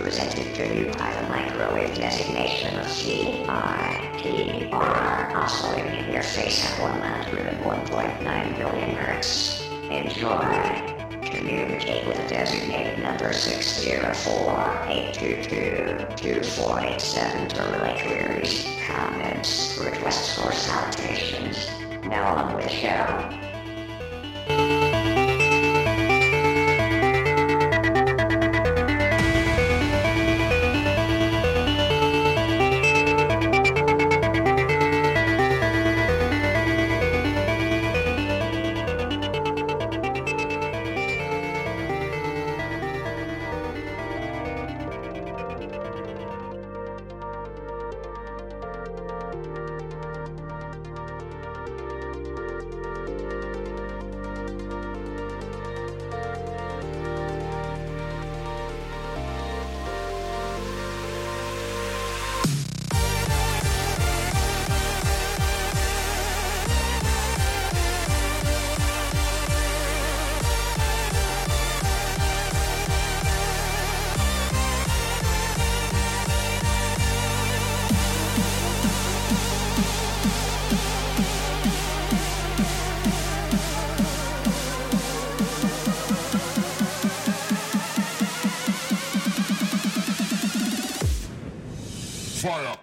presented to you by the microwave designation of CITR, oscillating in your face at 101.9 billion hertz. Enjoy. Communicate with the designated number 604-822-2487 to relay queries, comments, requests, or salutations. Now on with the show. Fire.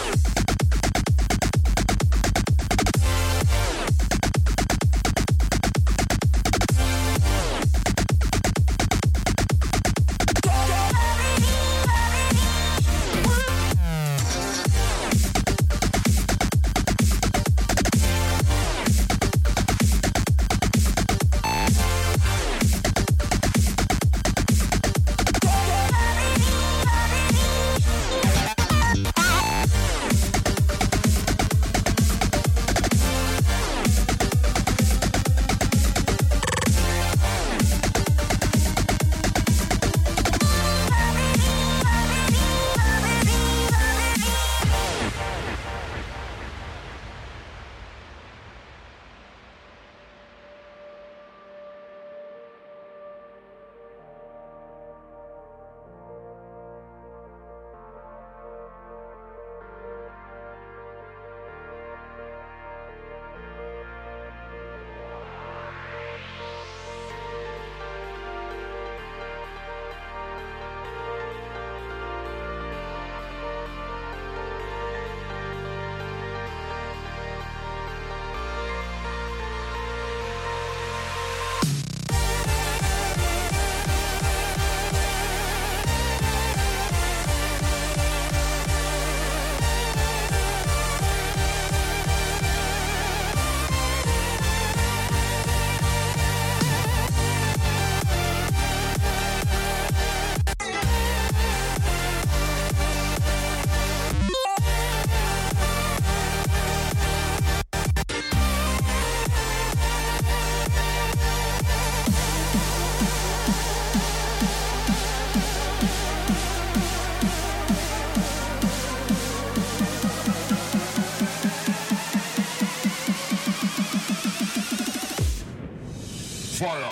Fire.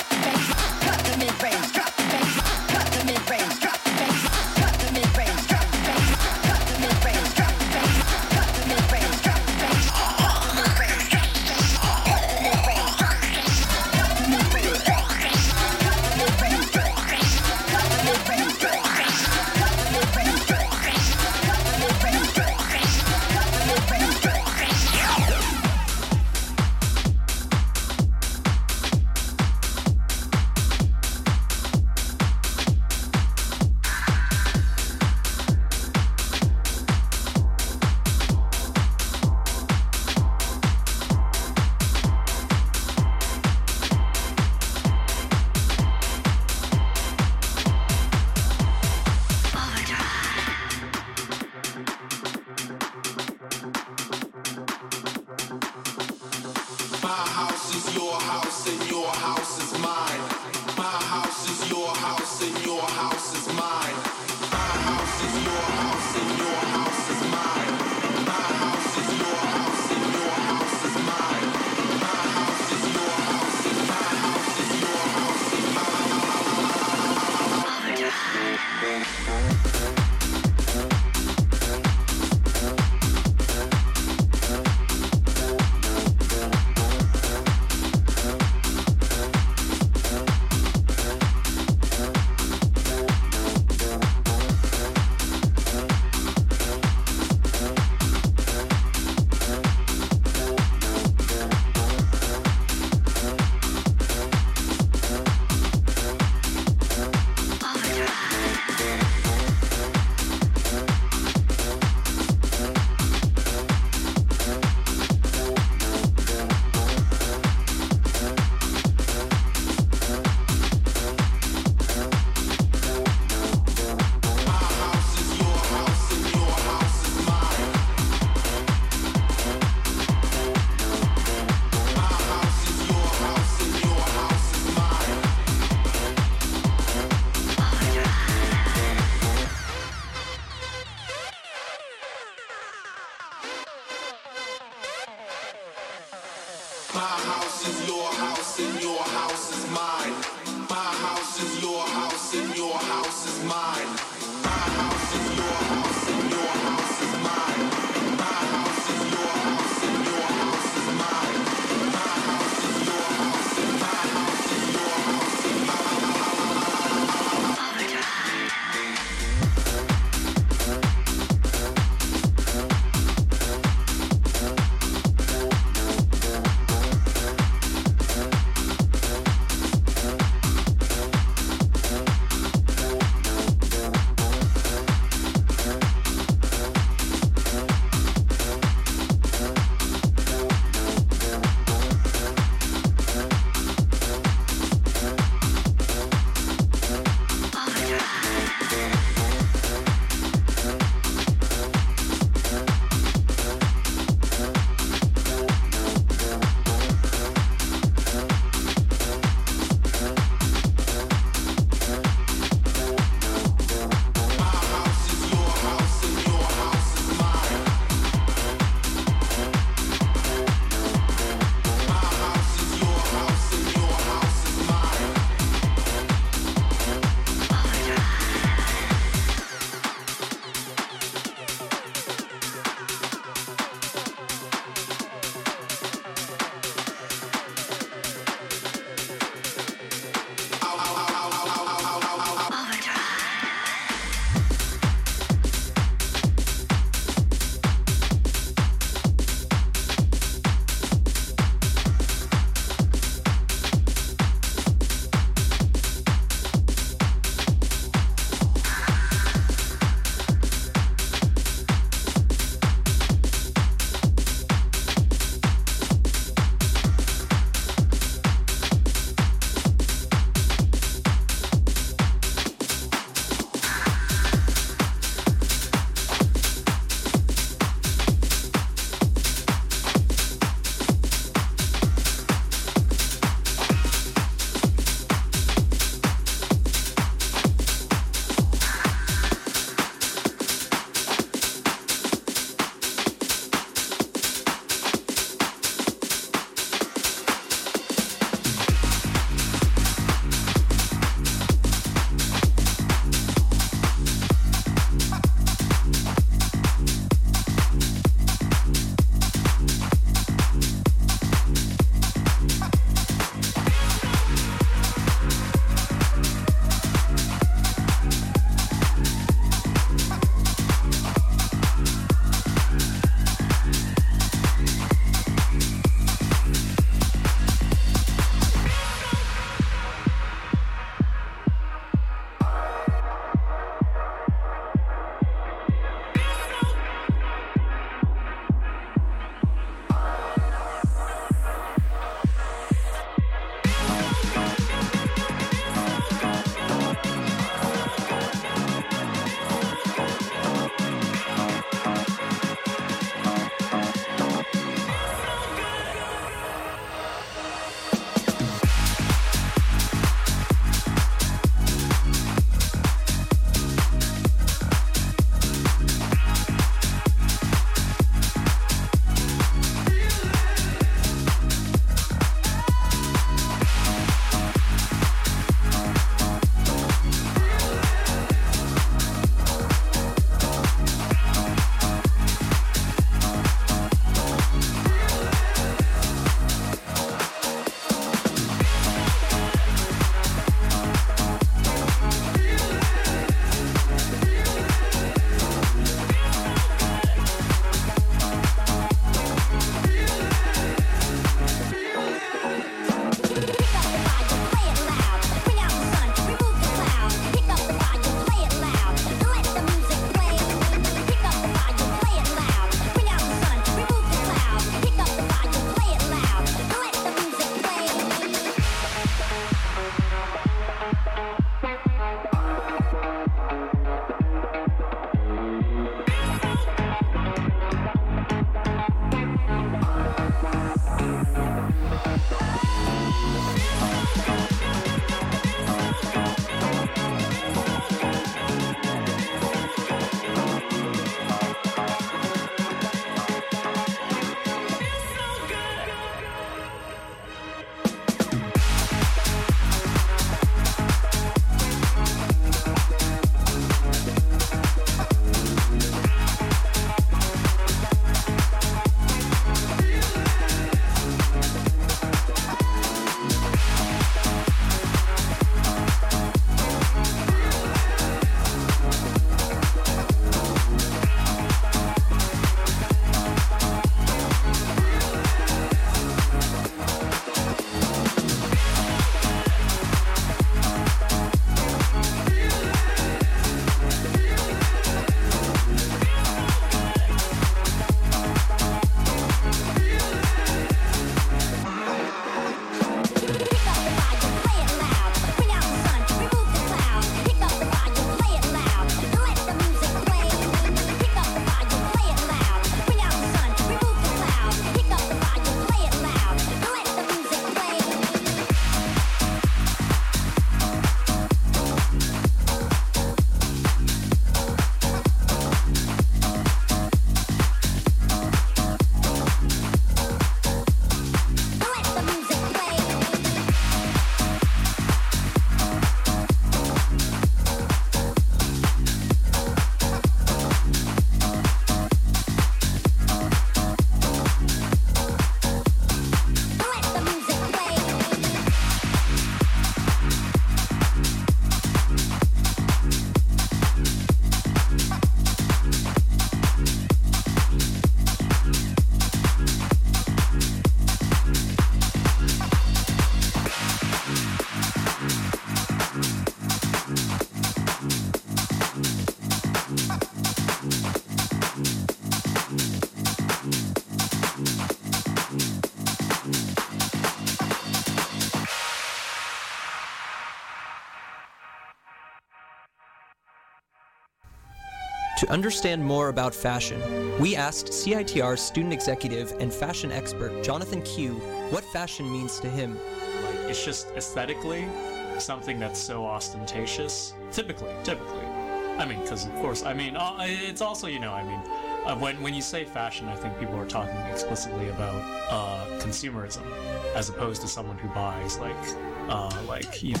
To understand more about fashion, we asked CITR student executive and fashion expert Jonathan Q what fashion means to him. Like, it's just aesthetically something that's so ostentatious. Typically. I mean, because of course, I mean, it's also, when you say fashion, I think people are talking explicitly about consumerism, as opposed to someone who buys all the clothing.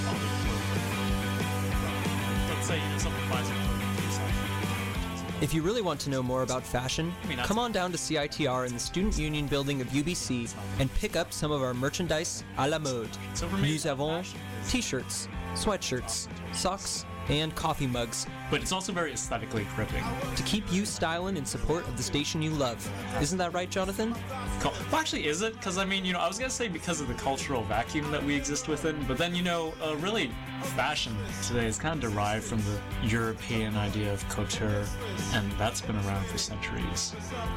Let's say someone buys a clothing for himself. If you really want to know more about fashion, come on down to CITR in the Student Union building of UBC and pick up some of our merchandise à la mode. Nous avons t-shirts, sweatshirts, socks, and coffee mugs. But it's also very aesthetically gripping. To keep you styling in support of the station you love. Isn't that right, Jonathan? Well, actually, is it? Because, I was going to say because of the cultural vacuum that we exist within, but then, really, fashion today is kind of derived from the European idea of couture, and that's been around for centuries.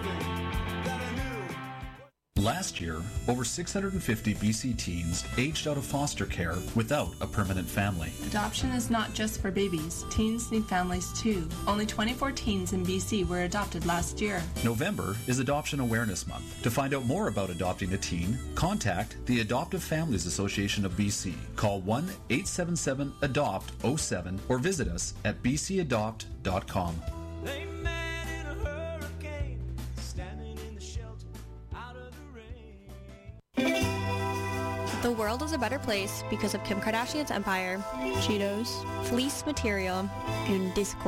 Last year, over 650 BC teens aged out of foster care without a permanent family. Adoption is not just for babies. Teens need families too. Only 24 teens in BC were adopted last year. November is Adoption Awareness Month. To find out more about adopting a teen, contact the Adoptive Families Association of BC. Call 1-877-ADOPT-07 or visit us at bcadopt.com. The world is a better place because of Kim Kardashian's empire, Cheetos, fleece material, and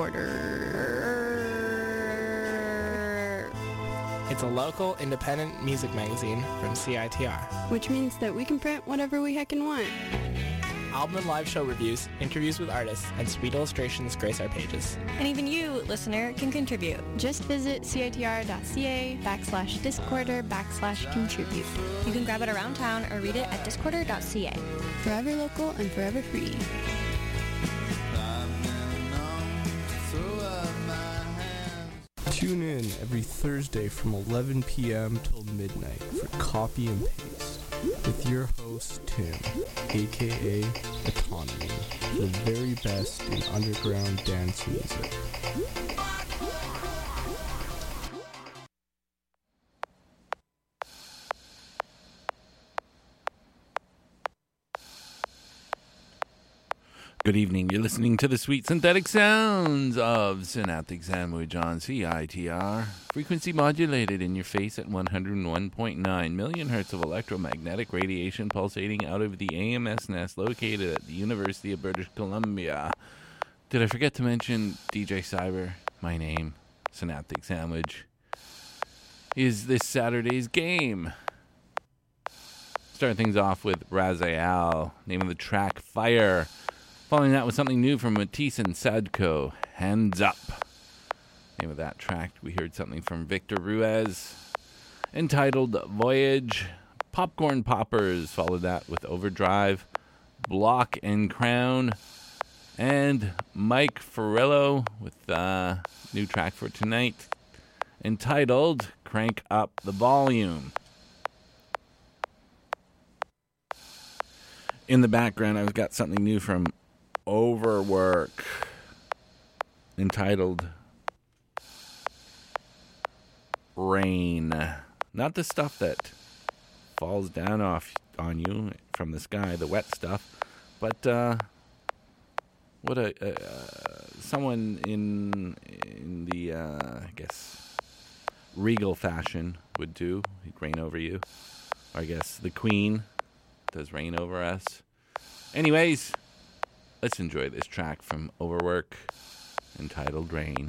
Discorder. It's a local independent music magazine from CITR. Which means that we can print whatever we heckin' want. Album and live show reviews, interviews with artists, and sweet illustrations grace our pages. And even you, listener, can contribute. Just visit citr.ca/discorder/contribute. You can grab it around town or read it at discorder.ca. Forever local and forever free. Tune in every Thursday from 11 p.m. till midnight for Copy and Paste with your host, Tim, aka Autonomy, the very best in underground dance music. Good evening. You're listening to the sweet synthetic sounds of Synaptic Sandwich on CITR. Frequency modulated in your face at 101.9 million hertz of electromagnetic radiation pulsating out of the AMS nest located at the University of British Columbia. Did I forget to mention DJ Cyber? My name, Synaptic Sandwich, is this Saturday's game. Start things off with Raziel, name of the track Fire. Following that with something new from Matisse and Sadko, Hands Up. Name of that track, we heard something from Victor Ruiz, entitled Voyage. Popcorn Poppers followed that with Overdrive, Block and Crown, and Mike Ferrello with a new track for tonight, entitled Crank Up the Volume. In the background, I've got something new from Overwork, entitled Rain. Not the stuff that falls down on you from the sky, the wet stuff, but what someone in the I guess regal fashion would do. He'd rain over you, or I guess the Queen does rain over us. Anyways, let's enjoy this track from Overwork, entitled Rain.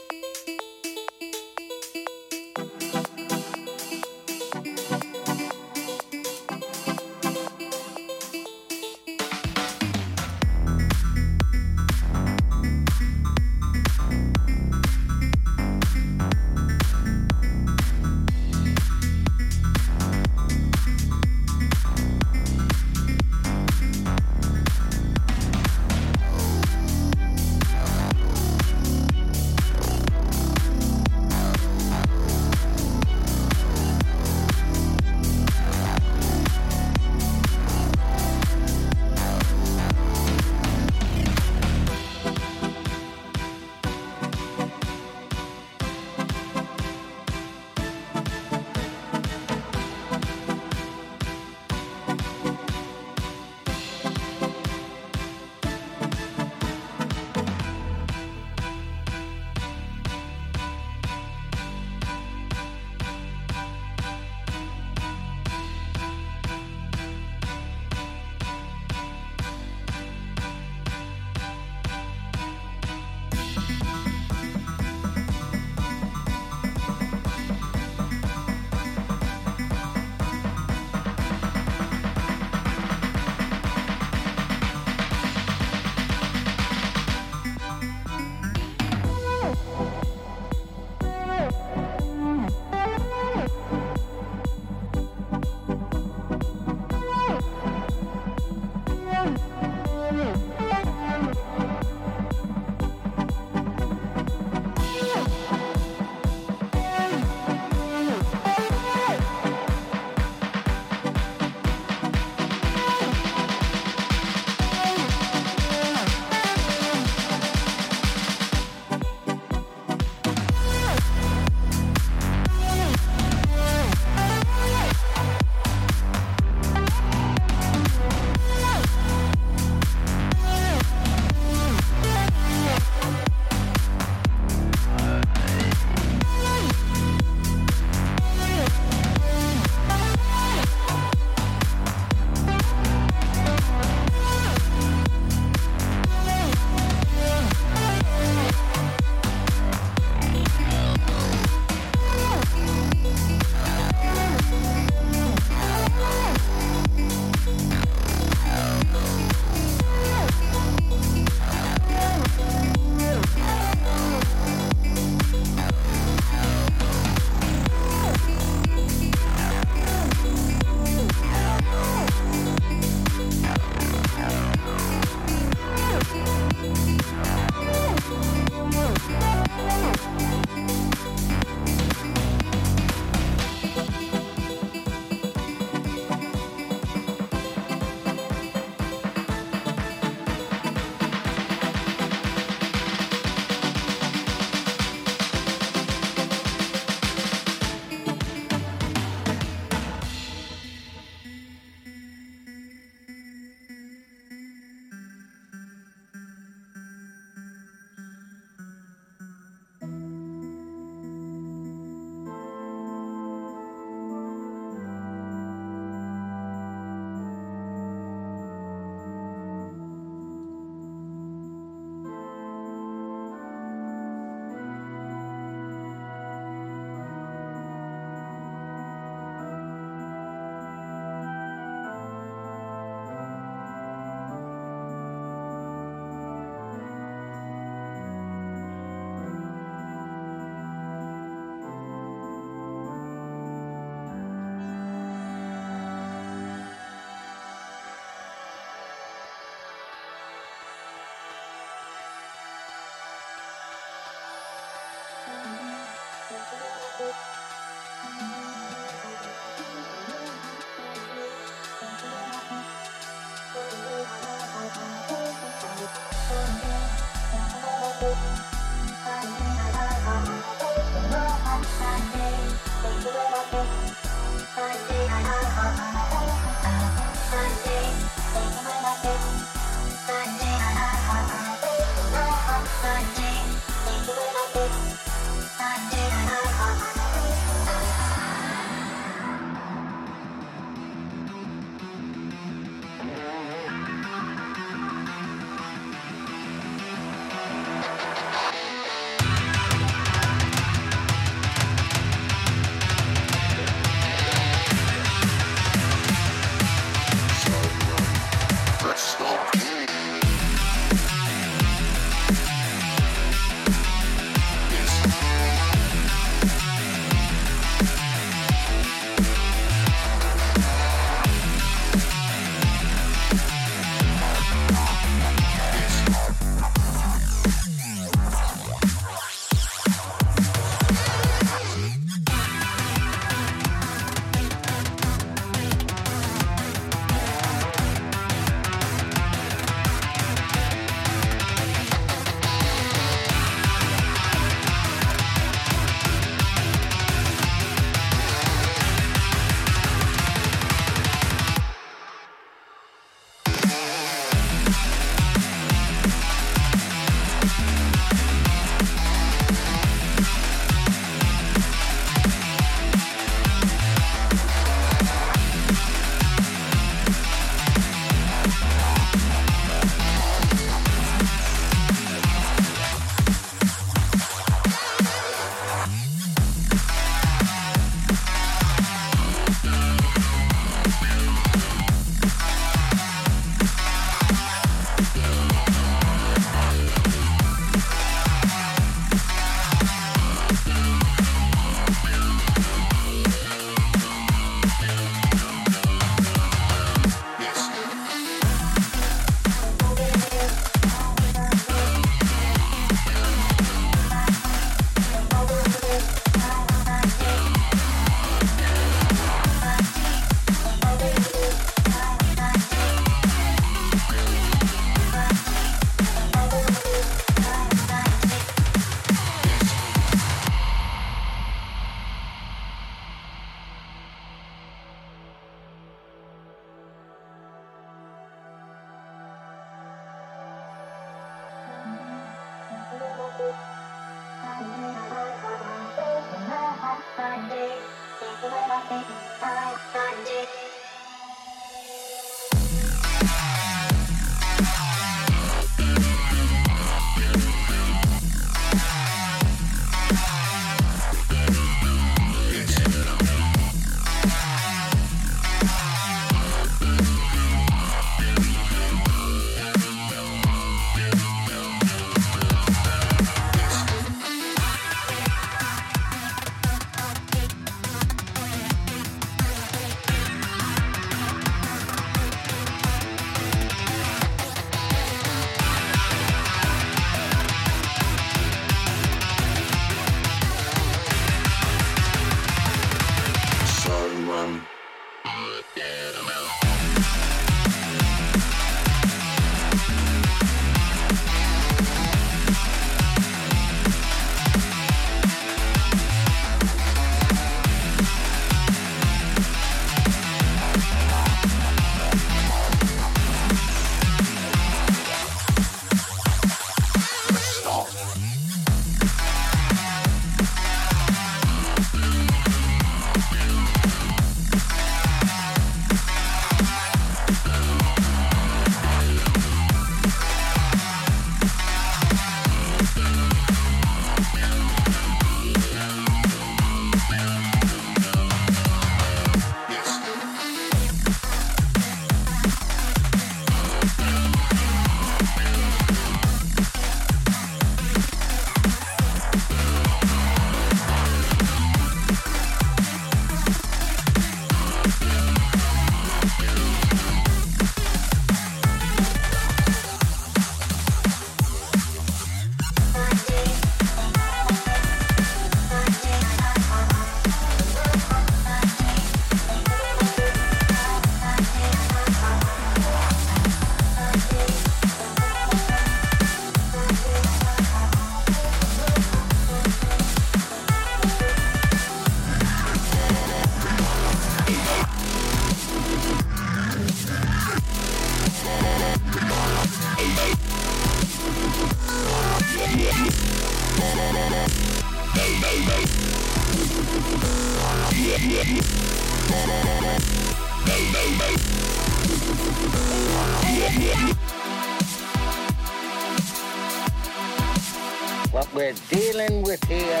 What we're dealing with here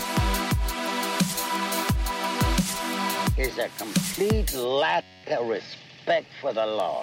is a complete lack of respect for the law.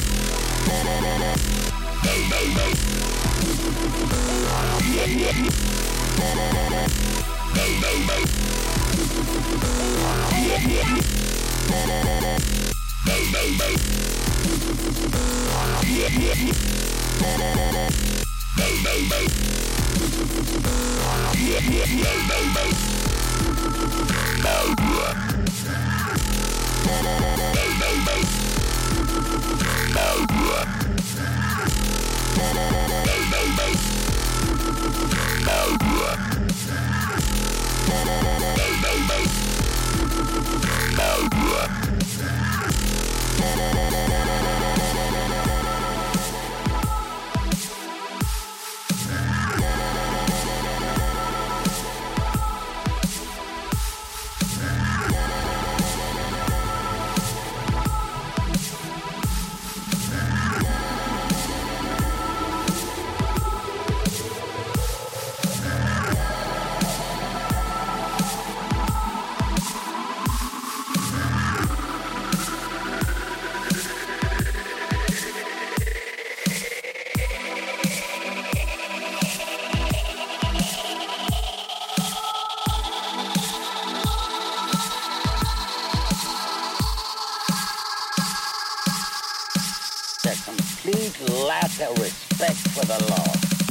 Lack of respect for the law.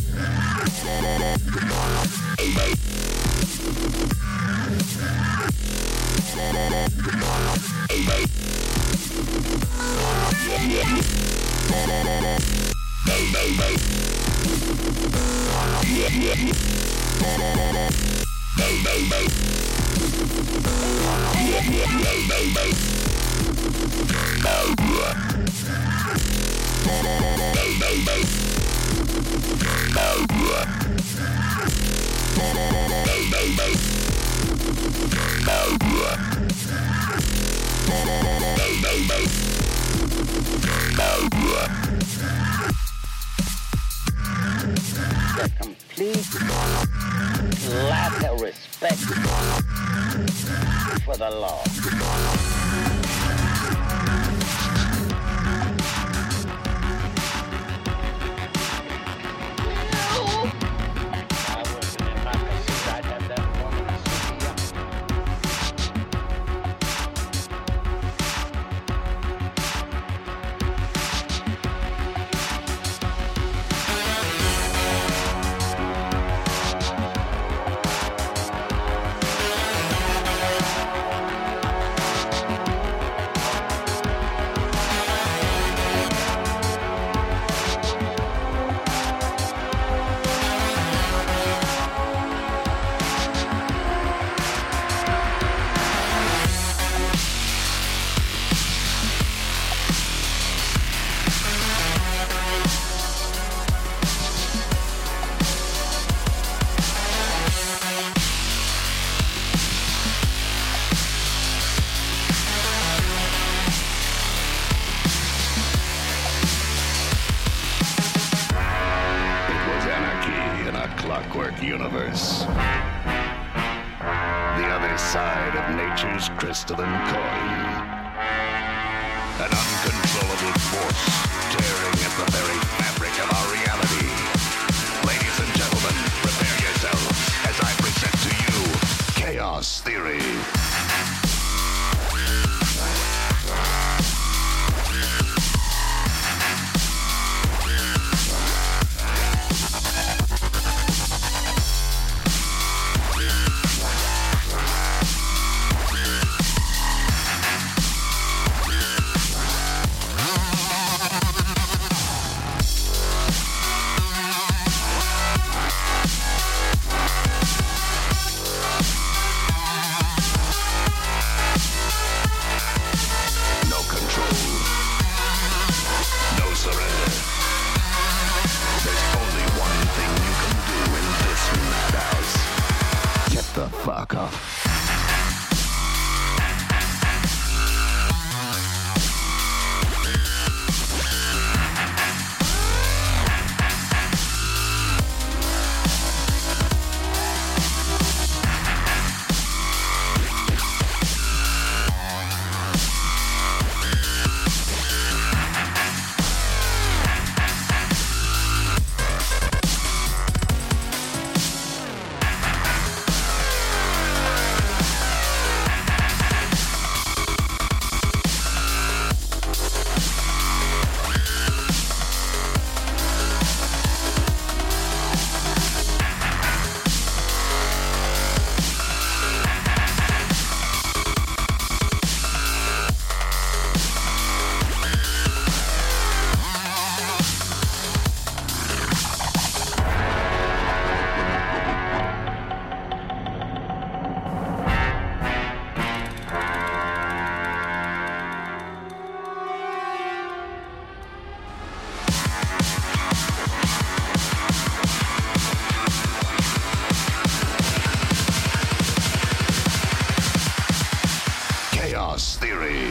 The complete lack of respect for the law. Universe. The other side of nature's crystalline coin. An uncontrollable force tearing at the very fabric of our reality. Ladies and gentlemen, prepare yourselves as I present to you Chaos Theory. fuck off. Chaos Theory.